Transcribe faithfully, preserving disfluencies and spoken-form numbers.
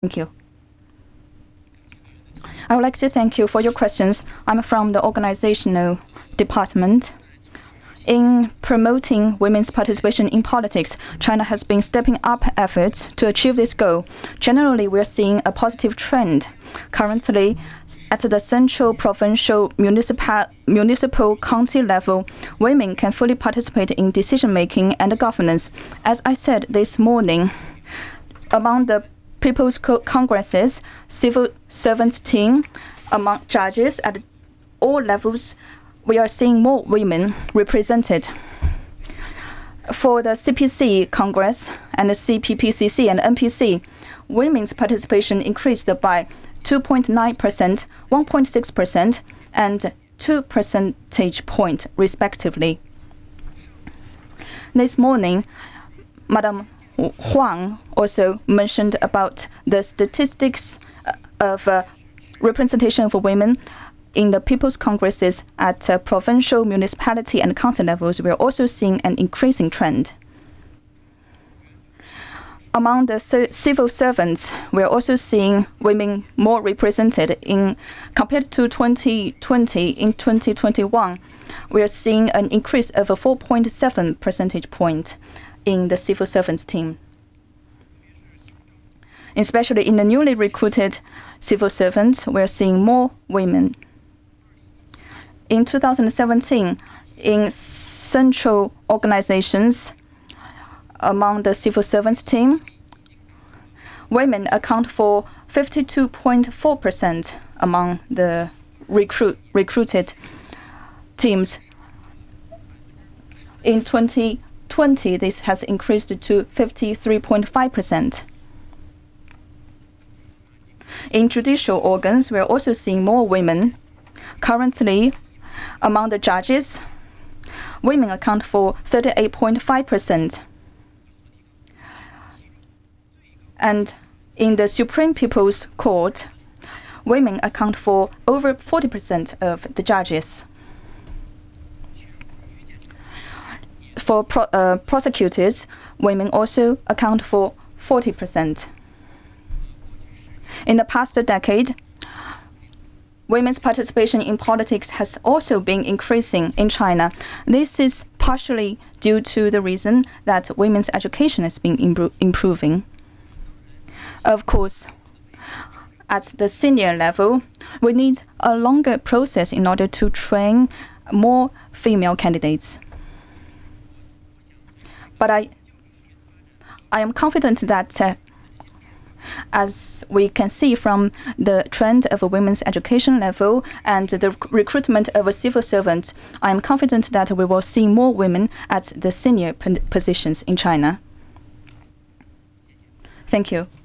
Thank you. I would like to thank you for your questions. I'm from the organizational department. In promoting women's participation in politics, China has been stepping up efforts to achieve this goal. Generally, we are seeing a positive trend. Currently, at the central, provincial, municipal, municipal county level, women can fully participate in decision-making and governance. As I said this morning, among the People's Congresses, civil servants team, among judges at all levels, we are seeing more women represented. For the C P C Congress and the C P P C C and N P C, women's participation increased by two point nine percent, one point six percent, and two percentage points respectively. This morning, Madam Huang also mentioned about the statistics of uh, representation for women in the People's Congresses at uh, provincial, municipality, and county levels. We are also seeing an increasing trend. Among the civil servants, we are also seeing women more represented. In compared to twenty twenty, in twenty twenty-one, we are seeing an increase of a four point seven percentage point in the civil servants team. Especially in the newly recruited civil servants, we are seeing more women. In two thousand seventeen, in central organizations among the civil servants team, women account for fifty-two point four percent among the recruit, recruited teams. In twenty twenty, this has increased to fifty-three point five percent. In judicial organs, we are also seeing more women. Currently, among the judges, women account for thirty-eight point five percent. And in the Supreme People's Court, women account for over forty percent of the judges. For pro uh, prosecutors, women also account for forty percent. In the past decade, women's participation in politics has also been increasing in China. This is partially due to the reason that women's education has been impro improving. Of course, at the senior level, we need a longer process in order to train more female candidates. But I, I am confident that uh, as we can see from the trend of a women's education level and the recruitment of a civil servant, I am confident that we will see more women at the senior positions in China. Thank you.